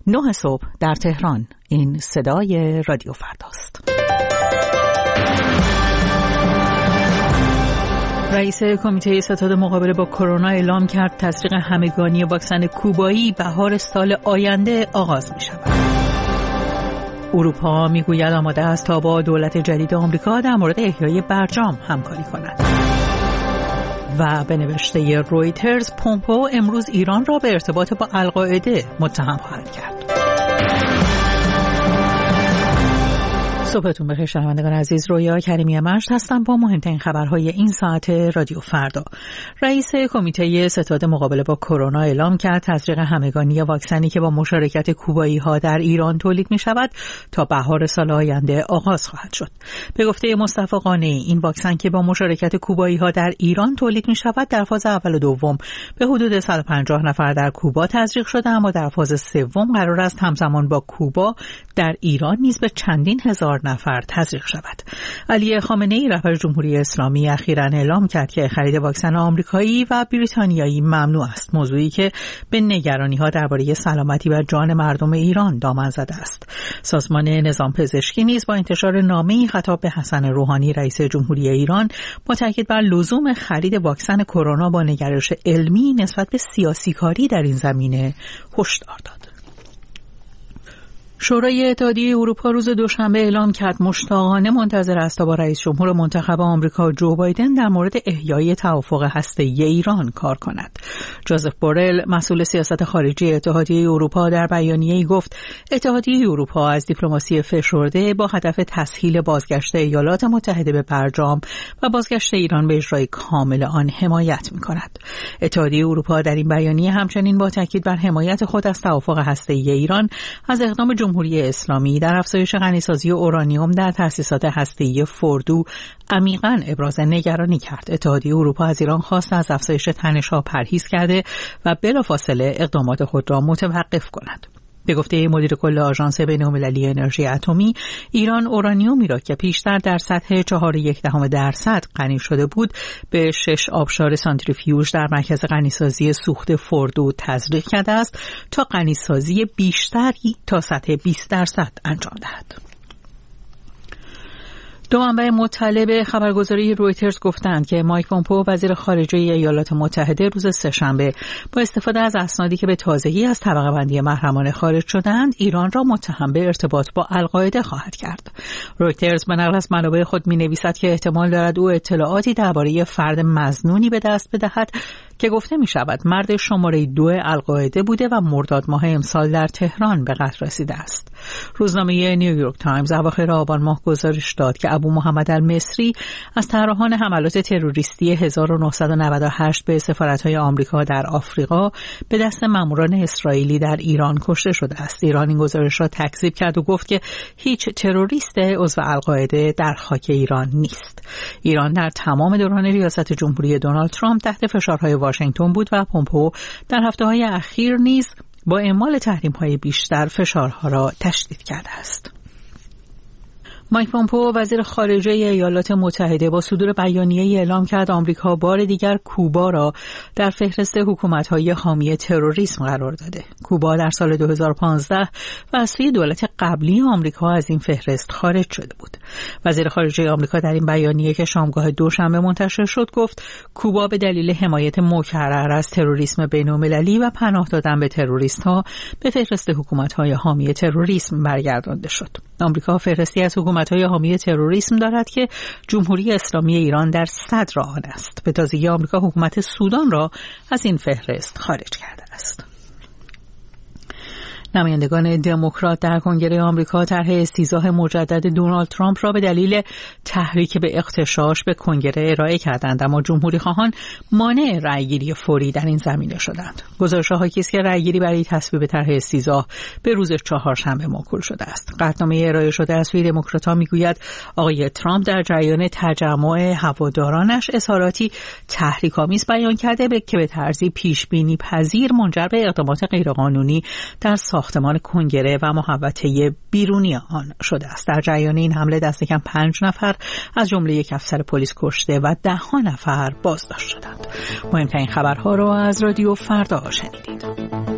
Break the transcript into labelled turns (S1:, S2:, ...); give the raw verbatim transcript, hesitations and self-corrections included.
S1: نه صبح در تهران. این صدای رادیو فرداست. رئیس کمیته ستاد مقابله با کرونا اعلام کرد تزریق همگانی واکسن کوبایی بهار سال آینده آغاز می شود. اروپا میگوید آماده است تا با دولت جدید آمریکا در مورد احیای برجام همکاری کند. و به نوشته رویترز، پومپئو امروز ایران را به ارتباط با القاعده متهم خواهد کرد. صبحتون بخیر شنوندگان عزیز، رویا کریمی مشت هستم با مهمترین خبرهای این ساعت رادیو فردا. رئیس کمیته ستاد مقابله با کرونا اعلام کرد تزریق همگانی واکسنی که با مشارکت کوبایی ها در ایران تولید می شود تا بهار سال آینده آغاز خواهد شد. به گفته مصطفی قانعی، این واکسن که با مشارکت کوبایی ها در ایران تولید می شود در فاز اول و دوم به حدود صد و پنجاه نفر در کوبا تزریق شده، اما در فاز سوم قرار است همزمان با کوبا در ایران نیز به چندین هزار نفر تزریق شود. علی خامنه‌ای رهبر جمهوری اسلامی اخیراً اعلام کرد که خرید واکسن آمریکایی و بریتانیایی ممنوع است، موضوعی که به نگرانی‌ها درباره سلامتی و جان مردم ایران دامن زده است. سازمان نظام پزشکی نیز با انتشار نامه‌ای خطاب به حسن روحانی رئیس جمهوری ایران با تاکید بر لزوم خرید واکسن کرونا با نگرش علمی نسبت به سیاسی کاری در این زمینه هشدار داد. شورای اتحادیه اروپا روز دوشنبه اعلام کرد مشتاقانه منتظر است تا با رئیس جمهور منتخب آمریکا جو بایدن در مورد احیای توافق هسته‌ای ایران کار کند. جوزف بورل، مسئول سیاست خارجی اتحادیه اروپا، در بیانیه‌ای گفت اتحادیه اروپا از دیپلماسی فشرده با هدف تسهیل بازگشت ایالات متحده به برجام و بازگشت ایران به اجرای کامل آن حمایت می‌کند. اتحادیه اروپا در این بیانیه همچنین با تاکید بر حمایت خود از توافق هسته‌ای ایران از اقدام جمهوری اسلامی در افزایش غنیسازی اورانیوم در تأسیسات هسته‌ای فوردو عمیقاً ابراز نگرانی کرد. اتحادیه اروپا از ایران خواست از افزایش تنش‌ها پرهیز کرده و بلافاصله اقدامات خود را متوقف کند. به گفته مدیر کل آژانس بین‌المللی انرژی اتمی، ایران اورانیومی را که پیشتر در سطح چهار و یک دهم درصد غنی شده بود به شش آبشار سانتریفیوژ در مرکز غنیسازی سوخت فوردو تزریق کرده است تا غنیسازی بیشتری تا سطح بیست درصد انجام دهد. دو منبع مطلع به خبرگزاری رویترز گفتند که مایک پومپئو وزیر خارجه ایالات متحده روز سه‌شنبه با استفاده از اسنادی که به تازگی از طبقه بندی محرمانه خارج شدند ایران را متهم به ارتباط با القاعده خواهد کرد. رویترز به نقل از منابع خود می‌نویسد که احتمال دارد او اطلاعاتی درباره فرد مظنونی به دست بدهد که گفته می شود مرد شماره دو القاعده بوده و مرداد ماه امسال در تهران به قتل رسیده است. روزنامه نیویورک تایمز اواخر آبان ماه گزارش داد که ابو محمد المصری از طراحان حملات تروریستی هزار و نهصد و نود و هشت به سفارت‌های آمریکا در آفریقا به دست ماموران اسرائیلی در ایران کشته شده است. ایران این گزارش را تکذیب کرد و گفت که هیچ تروریست عضو القاعده در خاک ایران نیست. ایران در تمام دوران ریاست جمهوری دونالد ترامپ تحت فشارهای واشنگتن بود و پومپئو در هفته‌های اخیر نیز با اعمال تحریم‌های بیشتر فشارها را تشدید کرده است. مایک پومپئو وزیر خارجه ایالات متحده با صدور بیانیه‌ای اعلام کرد آمریکا بار دیگر کوبا را در فهرست حکومت‌های حامی تروریسم قرار داده. کوبا در سال دو هزار و پانزده و از سوی دولت قبلی آمریکا از این فهرست خارج شده بود. وزیر خارجه آمریکا در این بیانیه که شامگاه دوشنبه منتشر شد گفت کوبا به دلیل حمایت مکرر از تروریسم بین‌المللی و پناه دادن به تروریست‌ها به فهرست حکومت‌های حامی تروریسم برگردانده شد. آمریکا فهرستی از حکومت‌های حامی تروریسم دارد که جمهوری اسلامی ایران در صدر آن است. به تازگی آمریکا حکومت سودان را از این فهرست خارج کرده است. نمایندگان دموکرات در کنگره آمریکا طرح استیضاح مجدد دونالد ترامپ را به دلیل تحریک به اغتشاش به کنگره ارائه کردند، اما جمهوری خواهان مانع رأیگیری فوری در این زمینه شدند. گزارش‌ها حاکی است که رأیگیری برای تصویب طرح استیضاح به روز چهارشنبه موکول شده است. قطعنامه ارائه شده از سوی دموکرات‌ها میگوید آقای ترامپ در جریان تجمع هوادارانش اظهاراتی تحریک‌آمیز بیان کرده به که به طرزی پیش‌بینی پذیر منجر به اقدامات غیرقانونی در ساختمان کنگره و محوطه بیرونی آن شده است. در جریان این حمله دست کم پنج نفر از جمله یک افسر پلیس کشته و ده ها نفر بازداشت شدند. مهمترین خبرها را از رادیو فردا شنیدید.